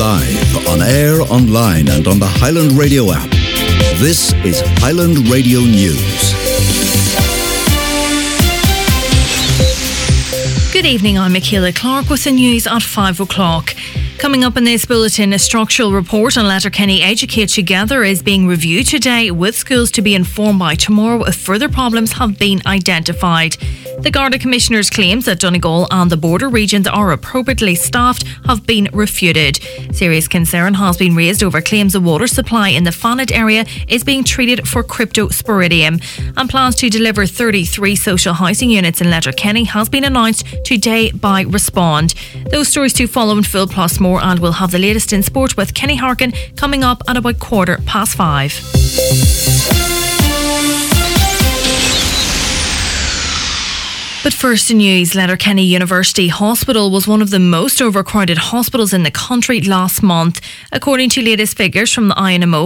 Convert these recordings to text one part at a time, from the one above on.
Live, on air, online and on the Highland Radio app. This is Highland Radio News. Good evening, I'm Michaela Clark with the news at 5 o'clock. Coming up in this bulletin, a structural report on Letterkenny Educate Together is being reviewed today, with schools to be informed by tomorrow if further problems have been identified. The Garda Commissioner's claims that Donegal and the border regions are appropriately staffed have been refuted. Serious concern has been raised over claims the water supply in the Fannet area is being treated for cryptosporidium, and plans to deliver 33 social housing units in Letterkenny has been announced today by Respond. Those stories to follow in full plus more, and we'll have the latest in sport with Kenny Harkin coming up at about 5:15. But first in news, Letterkenny University Hospital was one of the most overcrowded hospitals in the country last month. According to latest figures from the INMO,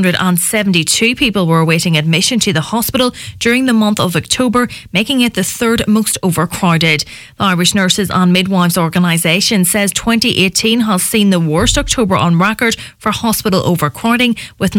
572 people were awaiting admission to the hospital during the month of October, making it the third most overcrowded. The Irish Nurses and Midwives Organisation says 2018 has seen the worst October on record for hospital overcrowding, with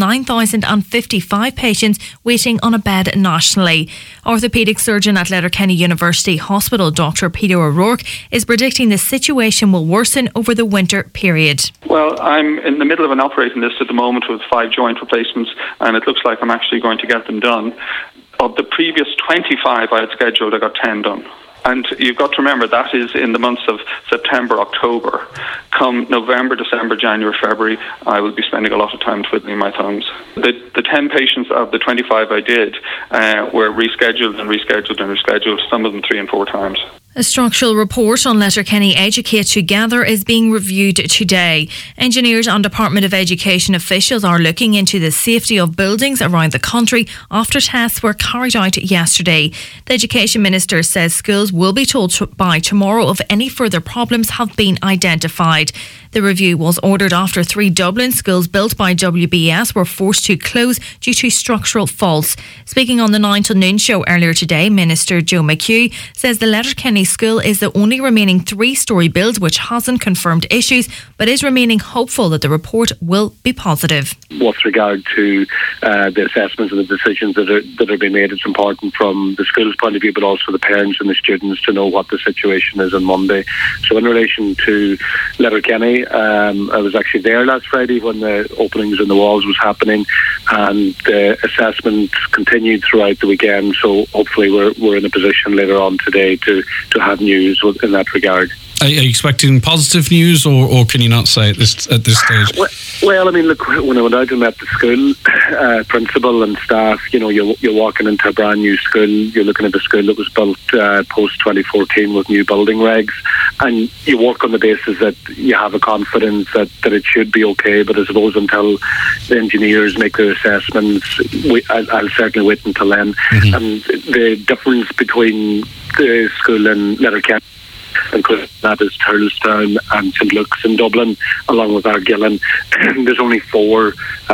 9,055 patients waiting on a bed nationally. Orthopaedic surgeon at Letterkenny University Hospital, Dr. Peter O'Rourke, is predicting the situation will worsen over the winter period. Well, I'm in the middle of an operating list at the moment with 5 joint replacements, and it looks like I'm actually going to get them done. Of the previous 25 I had scheduled, I got 10 done. And you've got to remember that is in the months of September, October. Come November, December, January, February, I will be spending a lot of time twiddling my thumbs. The 10 patients of the 25 I did were rescheduled and rescheduled and rescheduled, some of them 3 and 4 times. A structural report on Letterkenny Educate Together is being reviewed today. Engineers and Department of Education officials are looking into the safety of buildings around the country after tests were carried out yesterday. The Education Minister says schools will be told by tomorrow if any further problems have been identified. The review was ordered after 3 Dublin schools built by WBS were forced to close due to structural faults. Speaking on the 9 till noon show earlier today, Minister Joe McHugh says the Letterkenny school is the only remaining 3-storey build which hasn't confirmed issues, but is remaining hopeful that the report will be positive. With regard to the assessments and the decisions that are being made, it's important from the school's point of view, but also the parents and the students to know what the situation is on Monday. So in relation to Letterkenny, I was actually there last Friday when the openings in the walls was happening, and the assessment continued throughout the weekend. So hopefully we're in a position later on today to have news in that regard. Are you expecting positive news, or can you not say at this stage? Well, I mean, look, when I went out and met the school principal and staff, you're walking into a brand new school. You're looking at a school that was built post 2014 with new building regs, and you work on the basis that you have a confidence that it should be okay. But I suppose until the engineers make their assessments, I'll certainly wait until then. Mm-hmm. And the difference between the school in Letterkenny, including that is Turlestown and St Luke's in Dublin, along with Argillan. There's only 4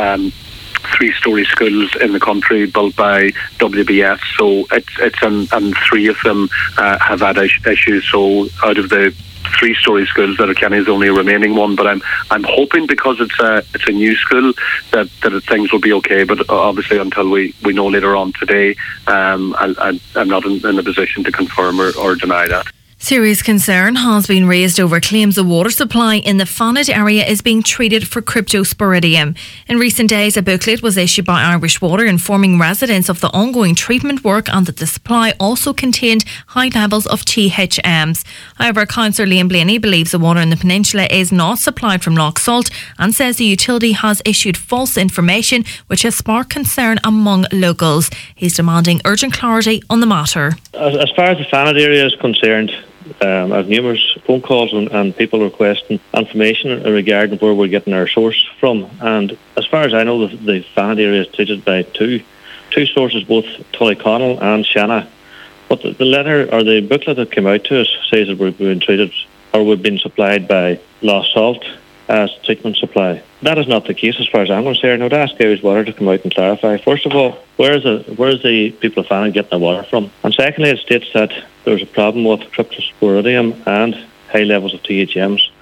3-storey schools in the country built by WBS, so it's and 3 of them have had issues. So out of the 3-storey schools, Letterkenny is only a remaining one. But I'm hoping, because it's a new school, that things will be okay. But obviously, until we know later on today, I'm not in a position to confirm or deny that. Serious concern has been raised over claims the water supply in the Fannet area is being treated for cryptosporidium. In recent days, a booklet was issued by Irish Water informing residents of the ongoing treatment work and that the supply also contained high levels of THMs. However, Councillor Liam Blaney believes the water in the peninsula is not supplied from Loch Salt and says the utility has issued false information which has sparked concern among locals. He's demanding urgent clarity on the matter. As far as the Fannet area is concerned, I have numerous phone calls and people requesting information regarding where we're getting our source from. And as far as I know, the Fannet area is treated by two sources, both Tullyconnell and Shanna. But the letter or the booklet that came out to us says that we've been treated, or we've been supplied by Loch Salt as treatment supply. That is not the case as far as I'm concerned. I would ask Irish Water to come out and clarify. First of all, where is the people of Fannet getting their water from? And secondly, it states that there's a problem with cryptosporidium and high levels of THMs.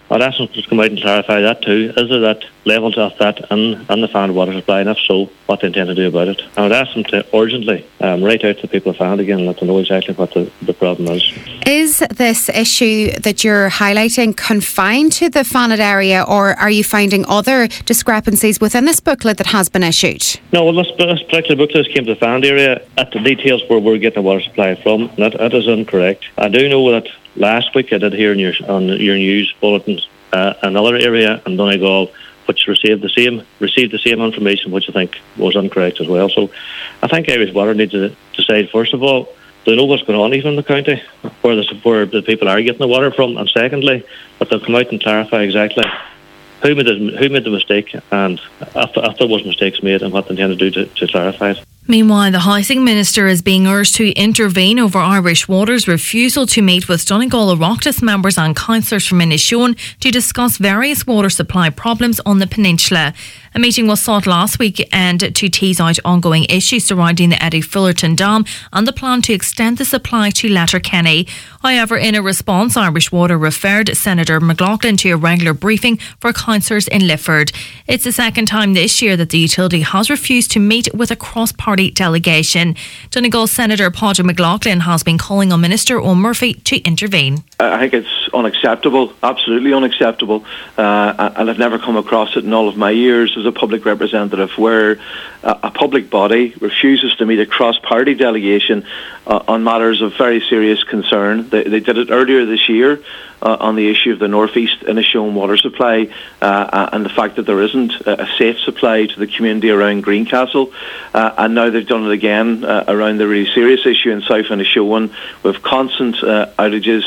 I'd ask them to come out and clarify that too. Is there that levels of that in the Fand water supply, and if so, what they intend to do about it? I would ask them to urgently write out to the people of Fand again and let them know exactly what the problem is. Is this issue that you're highlighting confined to the Fanad area, or are you finding other discrepancies within this booklet that has been issued? No, well, this particular booklet came to the Fand area at the details where we're getting the water supply from. That is incorrect. I do know that last week I did hear on your news bulletins another area in Donegal which received the same information, which I think was incorrect as well. So I think Irish Water needs to decide, first of all, do they know what's going on even in the county, where the people are getting the water from, and secondly, that they'll come out and clarify exactly who made the mistake, and if there was mistakes made, and what they intend to do to clarify it. Meanwhile, the Housing Minister is being urged to intervene over Irish Water's refusal to meet with Donegal Oireachtas members and councillors from Inishowen to discuss various water supply problems on the peninsula. A meeting was sought last weekend to tease out ongoing issues surrounding the Eddie Fullerton Dam and the plan to extend the supply to Letterkenny. However, in a response, Irish Water referred Senator McLaughlin to a regular briefing for councillors in Lifford. It's the second time this year that the utility has refused to meet with a cross-party delegation. Donegal Senator Padraig McLaughlin has been calling on Minister Eoin Murphy to intervene. I think it's unacceptable, absolutely unacceptable, and I've never come across it in all of my years as a public representative where a public body refuses to meet a cross-party delegation on matters of very serious concern. They did it earlier this year on the issue of the northeast Inishowen water supply and the fact that there isn't a safe supply to the community around Greencastle, and now they've done it again around the really serious issue in South Inishowen with constant outages,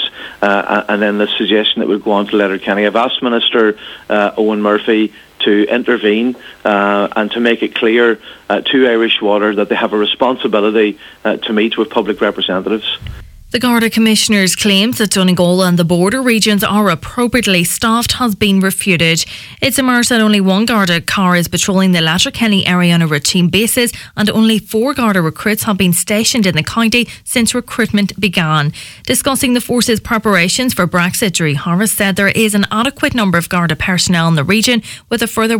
and then the suggestion that we'll go on to Letterkenny. I've asked Minister Eoin Murphy to intervene and to make it clear to Irish Water that they have a responsibility to meet with public representatives. The Garda Commissioner's claims that Donegal and the border regions are appropriately staffed has been refuted. It's emerged that only one Garda car is patrolling the Letterkenny area on a routine basis, and only 4 Garda recruits have been stationed in the county since recruitment began. Discussing the force's preparations for Brexit, Drew Harris said there is an adequate number of Garda personnel in the region, with a further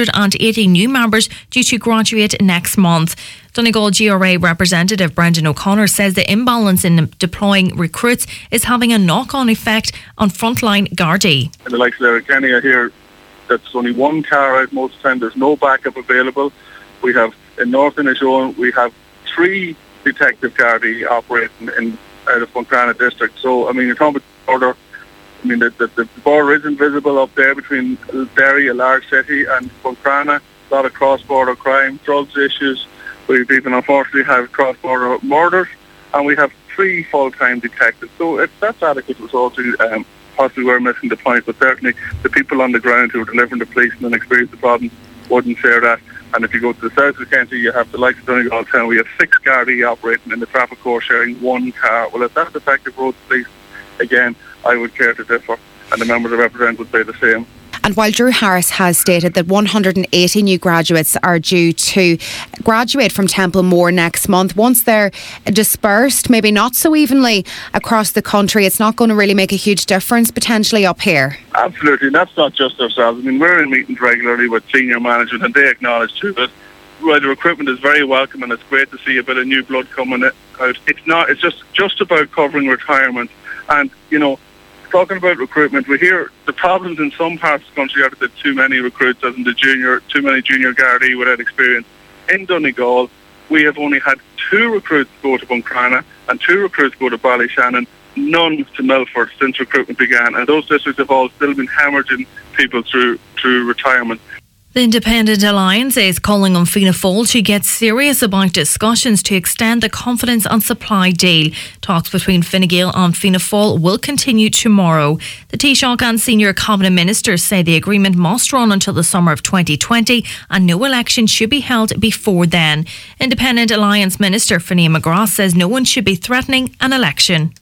180 new members due to graduate next month. Donegal GRA representative Brendan O'Connor says the imbalance in deploying recruits is having a knock-on effect on frontline Gardaí. In the likes of Letterkenny, I hear that there's only one car out most of the time. There's no backup available. We have in North Inishowen, we have 3 detective Gardaí operating out of Buncrana district. So, I mean, you're talking about the border. I mean, the border isn't visible up there between Derry, a large city, and Buncrana. A lot of cross-border crime, drugs issues. We've even unfortunately have cross-border murders, and we have 3 full-time detectives. So that's adequate resources. Possibly we're missing the point, but certainly the people on the ground who are delivering the police and experience the problem wouldn't share that. And if you go to the south of the county, you have the likes of Donegal Town. We have 6 Gardaí operating in the traffic court sharing 1 car. Well, if that's effective road police, again, I would care to differ, and the members I represent would say the same. And while Drew Harris has stated that 180 new graduates are due to graduate from Templemore next month, once they're dispersed, maybe not so evenly across the country, it's not going to really make a huge difference potentially up here. Absolutely, and that's not just ourselves. I mean, we're in meetings regularly with senior management, and they acknowledge too that while the recruitment is very welcome and it's great to see a bit of new blood coming out, it's just about covering retirement. And, you know, talking about recruitment, we hear the problems in some parts of the country are that too many recruits, as in too many junior Gardaí without experience. In Donegal, we have only had 2 recruits go to Buncrana and 2 recruits go to Ballyshannon, none to Milford since recruitment began, and those districts have all still been hemorrhaging people through retirement. The Independent Alliance is calling on Fianna Fáil to get serious about discussions to extend the confidence and supply deal. Talks between Fine Gael and Fianna Fáil will continue tomorrow. The Taoiseach and senior cabinet ministers say the agreement must run until the summer of 2020 and no election should be held before then. Independent Alliance Minister Fionnán McGrath says no one should be threatening an election.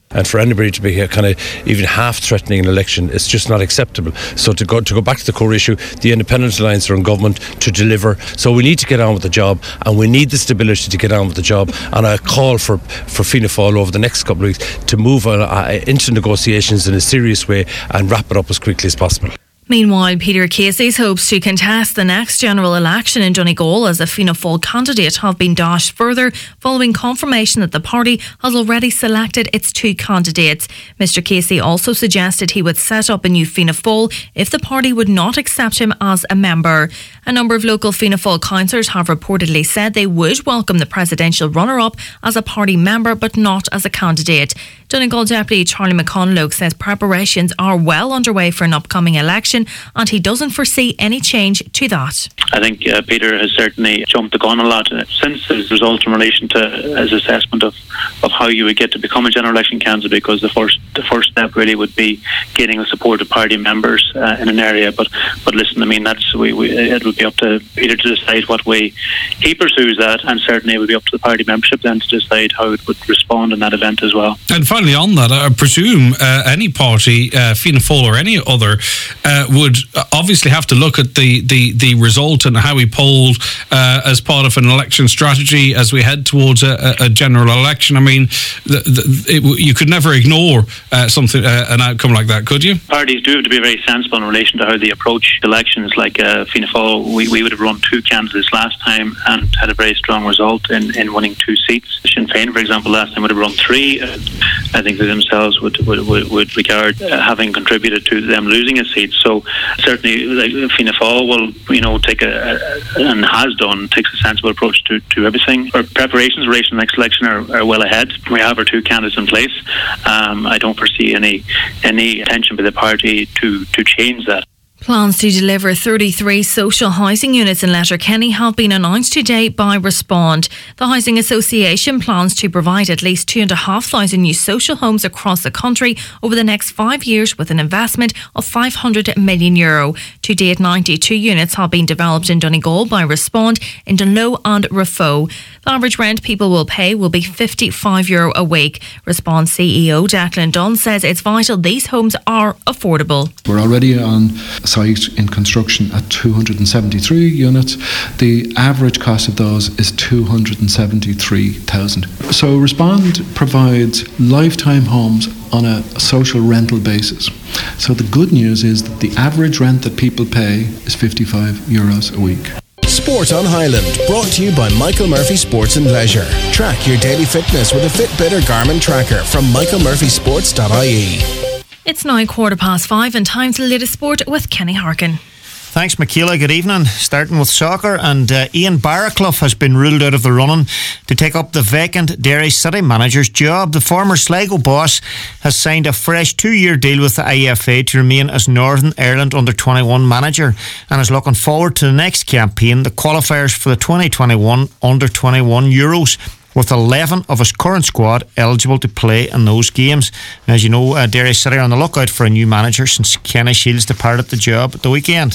And for anybody to be kind of even half threatening an election, it's just not acceptable. So to go back to the core issue, the Independent Alliance are in government to deliver. So we need to get on with the job, and we need the stability to get on with the job. And I call for Fianna Fáil over the next couple of weeks to move into negotiations in a serious way and wrap it up as quickly as possible. Meanwhile, Peter Casey's hopes to contest the next general election in Donegal as a Fianna Fáil candidate have been dashed further following confirmation that the party has already selected its 2 candidates. Mr Casey also suggested he would set up a new Fianna Fáil if the party would not accept him as a member. A number of local Fianna Fáil councillors have reportedly said they would welcome the presidential runner-up as a party member but not as a candidate. Donegal Deputy Charlie McConlogue says preparations are well underway for an upcoming election and he doesn't foresee any change to that. I think Peter has certainly jumped the gun a lot since his result in relation to his assessment of how you would get to become a general election candidate, because the first step really would be getting the support of party members in an area. But listen, I mean, it would be up to Peter to decide what way he pursues that, and certainly it would be up to the party membership then to decide how it would respond in that event as well. And finally on that, I presume any party, Fianna Fáil or any other, would obviously have to look at the result and how we polled as part of an election strategy as we head towards a general election. I mean, you could never ignore an outcome like that, could you? Parties do have to be very sensible in relation to how they approach elections. Like Fianna Fáil, we would have run 2 candidates last time and had a very strong result in winning 2 seats. Sinn Féin, for example, last time would have run 3. I think they themselves would regard having contributed to them losing a seat. So certainly, like Fianna Fáil will, take and has done, takes a sensible approach to everything. Our preparations in relation to the next election are well ahead. We have our 2 candidates in place. I don't foresee any attention by the party to change that. Plans to deliver 33 social housing units in Letterkenny have been announced today by Respond. The Housing Association plans to provide at least 2,500 new social homes across the country over the next 5 years with an investment of €500 million. To date, 92 units have been developed in Donegal by Respond, in Dunloe and Raphoe. The average rent people will pay will be €55 a week. Respond CEO Declan Dunn says it's vital these homes are affordable. We're already on site in construction at 273 units. The average cost of those is $273,000. So Respond provides lifetime homes on a social rental basis. So the good news is that the average rent that people pay is €55 a week. Sport on Highland, brought to you by Michael Murphy Sports and Leisure. Track your daily fitness with a Fitbit or Garmin tracker from michaelmurphysports.ie. It's now 5:15 and time to the latest sport with Kenny Harkin. Thanks, Michaela. Good evening. Starting with soccer, and Ian Barraclough has been ruled out of the running to take up the vacant Derry City manager's job. The former Sligo boss has signed a fresh 2-year deal with the IFA to remain as Northern Ireland Under-21 manager and is looking forward to the next campaign, the qualifiers for the 2021 Under-21 Euros, with 11 of his current squad eligible to play in those games. And as you know, Derry City are on the lookout for a new manager since Kenny Shields departed the job at the weekend.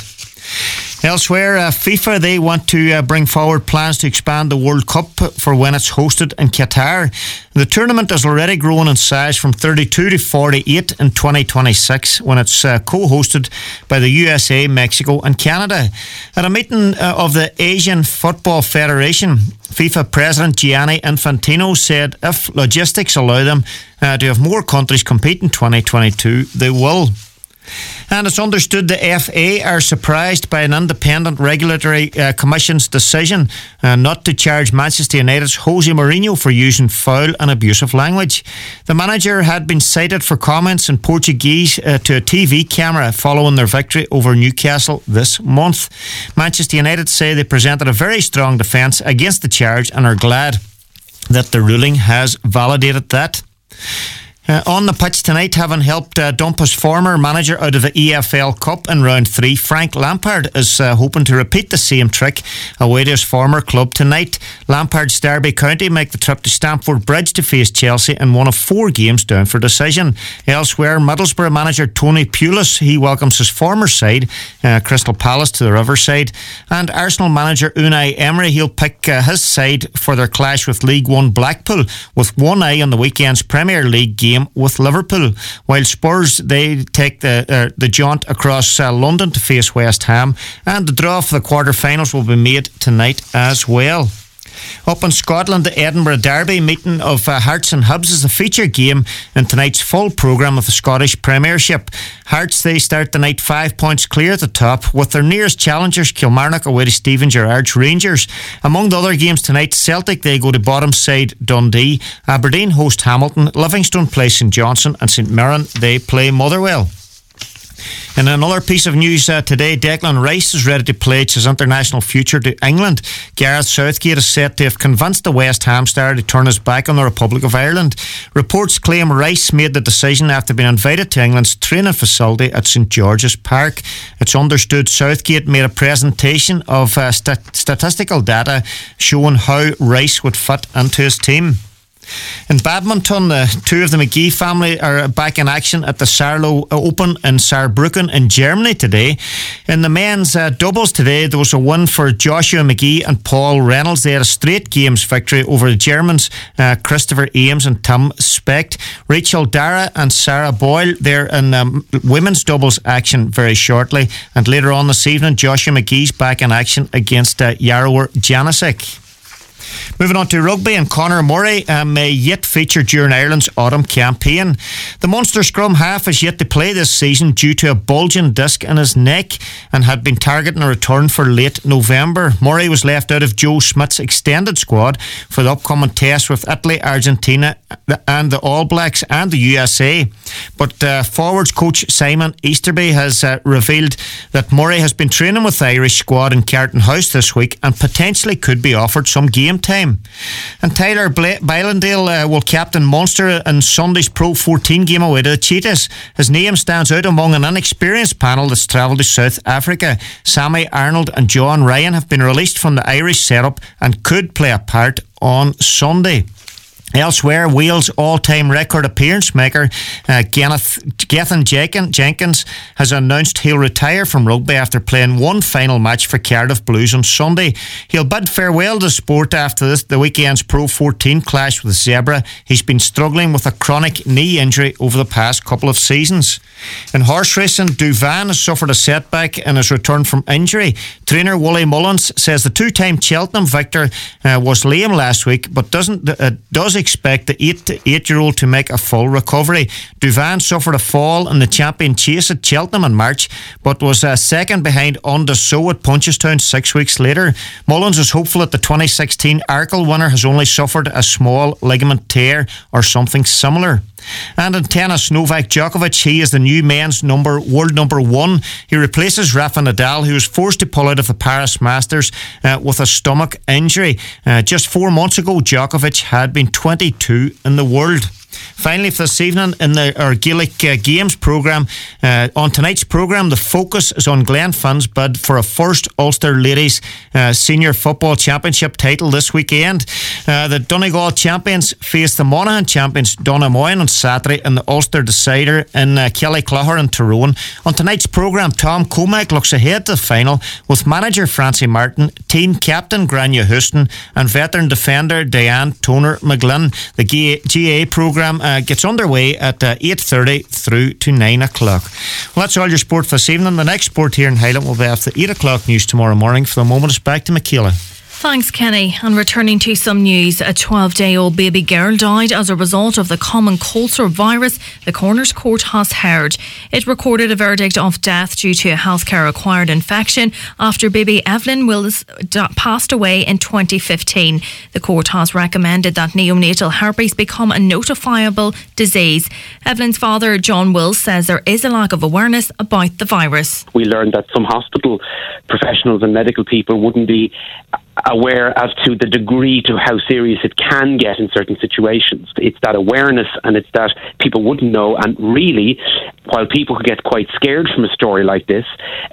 Elsewhere, FIFA, they want to bring forward plans to expand the World Cup for when it's hosted in Qatar. The tournament has already grown in size from 32 to 48 in 2026 when it's co-hosted by the USA, Mexico and Canada. At a meeting of the Asian Football Federation, FIFA President Gianni Infantino said if logistics allow them to have more countries compete in 2022, they will. And it's understood the FA are surprised by an independent regulatory commission's decision not to charge Manchester United's Jose Mourinho for using foul and abusive language. The manager had been cited for comments in Portuguese to a TV camera following their victory over Newcastle this month. Manchester United say they presented a very strong defence against the charge and are glad that the ruling has validated that. On the pitch tonight, having helped dump his former manager out of the EFL Cup in round 3, Frank Lampard is hoping to repeat the same trick away to his former club tonight. Lampard's Derby County make the trip to Stamford Bridge to face Chelsea in one of 4 games down for decision. Elsewhere, Middlesbrough manager Tony Pulis, he welcomes his former side, Crystal Palace, to the Riverside. And Arsenal manager Unai Emery, he'll pick his side for their clash with League One Blackpool, with one eye on the weekend's Premier League game game with Liverpool, while Spurs, they take the jaunt across London to face West Ham, and the draw for the quarter-finals will be made tonight as well. Up in Scotland, the Edinburgh Derby meeting of Hearts and Hibs is the feature game in tonight's full programme of the Scottish Premiership. Hearts, they start the night 5 points clear at the top, with their nearest challengers Kilmarnock away to Stephen Gerrard's Rangers. Among the other games tonight, Celtic, they go to bottom side Dundee, Aberdeen host Hamilton, Livingston play St Johnstone, and St Mirren, they play Motherwell. In another piece of news today, Declan Rice is ready to pledge his international future to England. Gareth Southgate is said to have convinced the West Ham star to turn his back on the Republic of Ireland. Reports claim Rice made the decision after being invited to England's training facility at St George's Park. It's understood Southgate made a presentation of statistical data showing how Rice would fit into his team. In badminton, two of the McGee family are back in action at the Saarlo Open in Saarbrücken in Germany today. In the men's doubles today, there was a win for Joshua McGee and Paul Reynolds. They had a straight games victory over the Germans, Christopher Ames and Tim Specht. Rachel Dara and Sarah Boyle, they're in women's doubles action very shortly. And later on this evening, Joshua McGee's back in action against Jaromir Janicic. Moving on to rugby, and Conor Murray may yet feature during Ireland's autumn campaign. The Munster scrum half is yet to play this season due to a bulging disc in his neck and had been targeting a return for late November. Murray was left out of Joe Schmidt's extended squad for the upcoming test with Italy, Argentina and the All Blacks and the USA. But forwards coach Simon Easterby has revealed that Murray has been training with the Irish squad in Carton House this week and potentially could be offered some game time. And Tyler Bylendale will captain Munster in Sunday's Pro 14 game away to the Cheetahs. His name stands out among an inexperienced panel that's travelled to South Africa. Sammy Arnold and John Ryan have been released from the Irish setup and could play a part on Sunday. Elsewhere, Wales' all-time record appearance maker Gethin Jenkins has announced he'll retire from rugby after playing one final match for Cardiff Blues on Sunday. He'll bid farewell to sport after the weekend's Pro 14 clash with Zebra. He's been struggling with a chronic knee injury over the past couple of seasons. In horse racing, Douvan has suffered a setback in his return from injury. Trainer Wally Mullins says the two-time Cheltenham victor was lame last week, but does expect the 8-year-old to make a full recovery. Douvan suffered a fall in the champion chase at Cheltenham in March, but was second behind Undersow at Punchestown 6 weeks later. Mullins is hopeful that the 2016 Arkle winner has only suffered a small ligament tear or something similar. And in tennis, Novak Djokovic, he is the new men's world number one. He replaces Rafa Nadal, who was forced to pull out of the Paris Masters with a stomach injury. Just 4 months ago, Djokovic had been 22 in the world. Finally, for this evening in our Gaelic Games programme, on tonight's programme, the focus is on Glenfinn's bid for a first Ulster Ladies Senior Football Championship title this weekend. The Donegal champions face the Monaghan champions Donaghmoyne on Saturday in the Ulster Decider in Kellyclougher in Tyrone. On tonight's programme, Tom Comack looks ahead to the final with manager Francie Martin, team captain Grania Houston and veteran defender Diane Toner McGlynn. The GA programme gets underway at 8:30 through to 9 o'clock. Well, that's all your sport for this evening. The next sport here in Highland will be after the 8 o'clock news tomorrow morning. For the moment, it's back to Michaela. Thanks, Kenny. And returning to some news, a 12-day-old baby girl died as a result of the common cold sore virus the Coroner's Court has heard. It recorded a verdict of death due to a healthcare-acquired infection after baby Evelyn Wills passed away in 2015. The court has recommended that neonatal herpes become a notifiable disease. Evelyn's father, John Wills, says there is a lack of awareness about the virus. We learned that some hospital professionals and medical people wouldn't be aware as to the degree to how serious it can get in certain situations. It's that awareness, and it's that people wouldn't know. And really, while people could get quite scared from a story like this,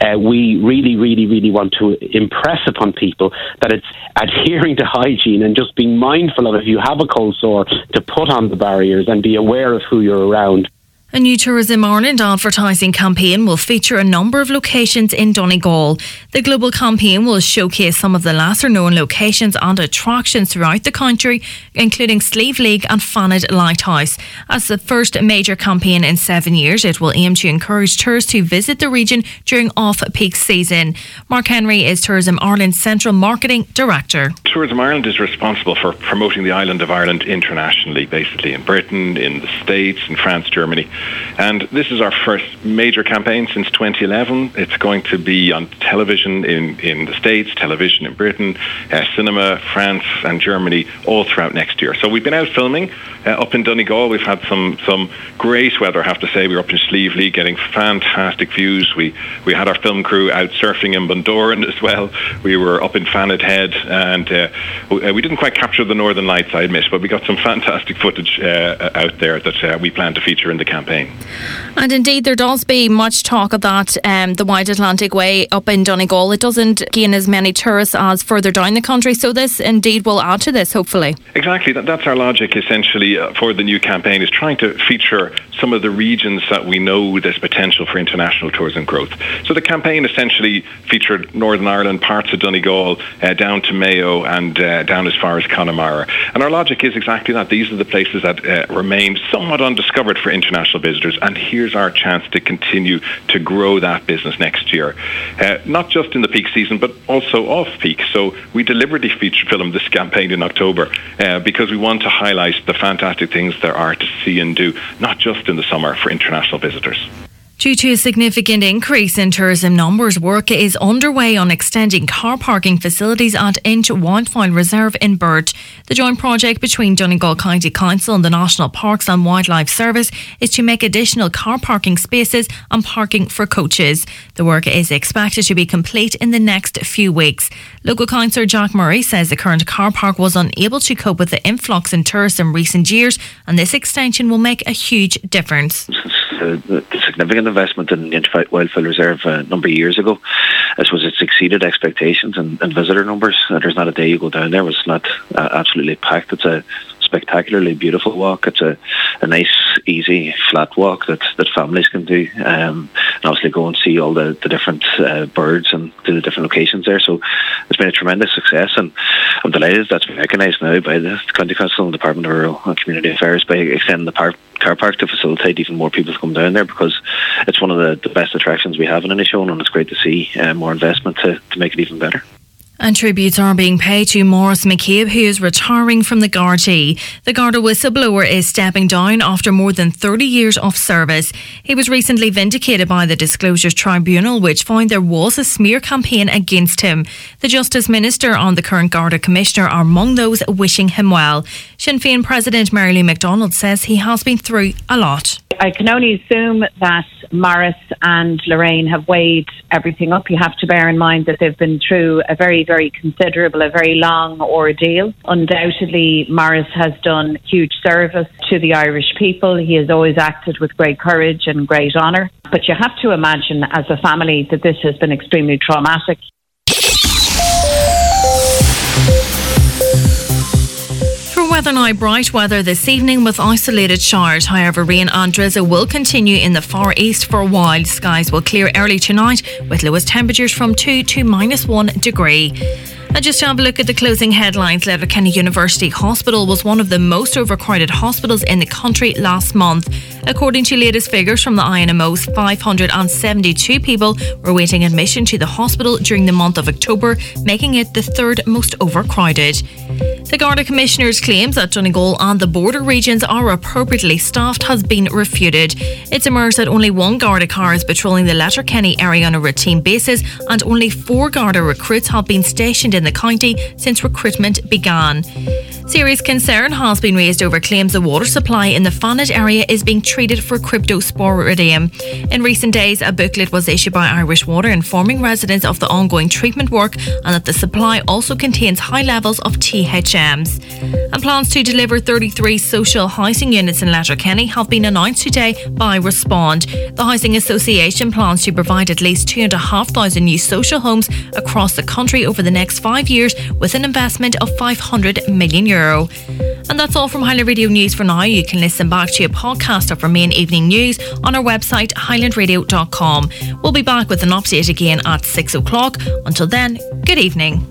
we really want to impress upon people that it's adhering to hygiene and just being mindful of, if you have a cold sore, to put on the barriers and be aware of who you're around. A new Tourism Ireland advertising campaign will feature a number of locations in Donegal. The global campaign will showcase some of the lesser-known locations and attractions throughout the country, including Slieve League and Fanad Lighthouse. As the first major campaign in 7 years, it will aim to encourage tourists to visit the region during off-peak season. Mark Henry is Tourism Ireland's Central Marketing Director. Tourism Ireland is responsible for promoting the island of Ireland internationally, basically in Britain, in the States, in France, Germany. And this is our first major campaign since 2011. It's going to be on television in the States, television in Britain, cinema, France and Germany all throughout next year. So we've been out filming up in Donegal. We've had some great weather, I have to say. We were up in Slieve League getting fantastic views. We had our film crew out surfing in Bundoran as well. We were up in Fanad Head, and we didn't quite capture the Northern Lights, I admit, but we got some fantastic footage out there that we plan to feature in the campaign. And indeed, there does be much talk of that, the Wide Atlantic Way up in Donegal. It doesn't gain as many tourists as further down the country, so this indeed will add to this, hopefully. Exactly. That's our logic, essentially, for the new campaign, is trying to feature some of the regions that we know there's potential for international tourism growth. So the campaign essentially featured Northern Ireland, parts of Donegal, down to Mayo and down as far as Connemara. And our logic is exactly that. These are the places that remain somewhat undiscovered for international visitors, and here's our chance to continue to grow that business next year. Not just in the peak season, but also off-peak. So we deliberately filmed this campaign in October because we want to highlight the fantastic things there are to see and do, not just in the summer, for international visitors. Due to a significant increase in tourism numbers, work is underway on extending car parking facilities at Inch Wildfowl Reserve in Burt. The joint project between Donegal County Council and the National Parks and Wildlife Service is to make additional car parking spaces and parking for coaches. The work is expected to be complete in the next few weeks. Local councillor Jack Murray says the current car park was unable to cope with the influx in tourists in recent years, and this extension will make a huge difference. The significant investment in the Inch Wildfowl Reserve a number of years ago, I suppose it's exceeded expectations and visitor numbers. There's not a day you go down there it's not absolutely packed. It's a spectacularly beautiful walk. It's a nice, easy, flat walk that families can do, and obviously go and see all the different birds and do the different locations there. So it's been a tremendous success, and I'm delighted that's been recognised now by the County Council and Department of Rural and Community Affairs by extending the car park to facilitate even more people to come down there, because it's one of the best attractions we have in Inishowen, and it's great to see more investment to make it even better. And tributes are being paid to Maurice McCabe, who is retiring from the Gardaí. The Garda whistleblower is stepping down after more than 30 years of service. He was recently vindicated by the Disclosures Tribunal, which found there was a smear campaign against him. The Justice Minister and the current Garda Commissioner are among those wishing him well. Sinn Féin President Mary Lou McDonald says he has been through a lot. I can only assume that Maurice and Lorraine have weighed everything up. You have to bear in mind that they've been through a very, very considerable, a very long ordeal. Undoubtedly, Maurice has done huge service to the Irish people. He has always acted with great courage and great honour. But you have to imagine as a family that this has been extremely traumatic. Weather now, bright weather this evening with isolated showers. However, rain and drizzle will continue in the far east for a while. Skies will clear early tonight with lowest temperatures from 2 to -1 degree. And just to have a look at the closing headlines, Letterkenny University Hospital was one of the most overcrowded hospitals in the country last month. According to latest figures from the INMOs, 572 people were waiting admission to the hospital during the month of October, making it the third most overcrowded. The Garda Commissioner's claims that Donegal and the border regions are appropriately staffed has been refuted. It's emerged that only one Garda car is patrolling the Letterkenny area on a routine basis, and only 4 Garda recruits have been stationed in the county since recruitment began. Serious concern has been raised over claims the water supply in the Fanad area is being treated for cryptosporidium. In recent days, a booklet was issued by Irish Water informing residents of the ongoing treatment work and that the supply also contains high levels of THMs. And plans to deliver 33 social housing units in Letterkenny have been announced today by Respond. The Housing Association plans to provide at least 2,500 new social homes across the country over the next 5 years with an investment of €500 million. And that's all from Highland Radio News for now. You can listen back to a podcast of our main evening news on our website, highlandradio.com. We'll be back with an update again at 6 o'clock. Until then, good evening.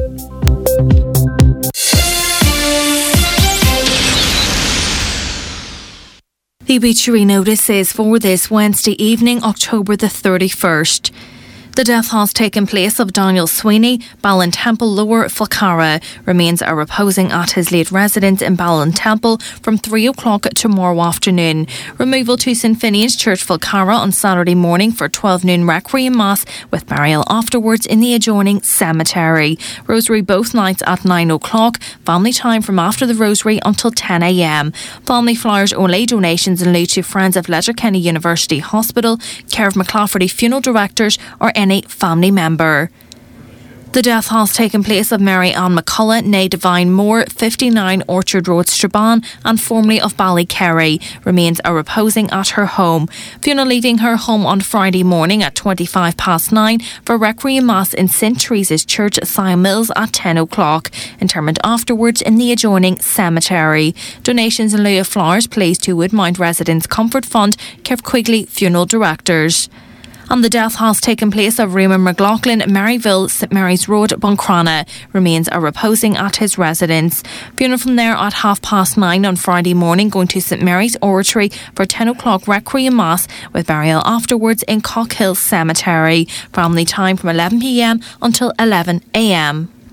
The obituary notice is for this Wednesday evening, October the 31st. The death has taken place of Daniel Sweeney, Ballintemple Lower, Falcarra. Remains are reposing at his late residence in Ballintemple from 3 o'clock tomorrow afternoon. Removal to St Finian's Church, Falcarra on Saturday morning for 12 noon Requiem Mass with burial afterwards in the adjoining cemetery. Rosary both nights at 9 o'clock. Family time from after the Rosary until 10 a.m. Family flowers only. Donations in lieu to Friends of Letterkenny University Hospital, care of McClafferty Funeral Directors or any family member. The death has taken place of Mary Ann McCullough, née Divine Moore, 59 Orchard Road, Strabane, and formerly of Ballykerry. Remains are reposing at her home. Funeral leaving her home on Friday morning at 9:25 for Requiem Mass in St Teresa's Church, Sion Mills at 10 o'clock. Interment afterwards in the adjoining cemetery. Donations in lieu of flowers please to Woodmount Residents Comfort Fund, Kev Quigley Funeral Directors. And the death has taken place of Raymond McLaughlin, Maryville, St Mary's Road, Buncrana. Remains are reposing at his residence. Funeral from there at 9:30 on Friday morning, going to St Mary's Oratory for 10 o'clock Requiem Mass with burial afterwards in Cockhill Cemetery. Family time from 11 p.m. until 11 a.m.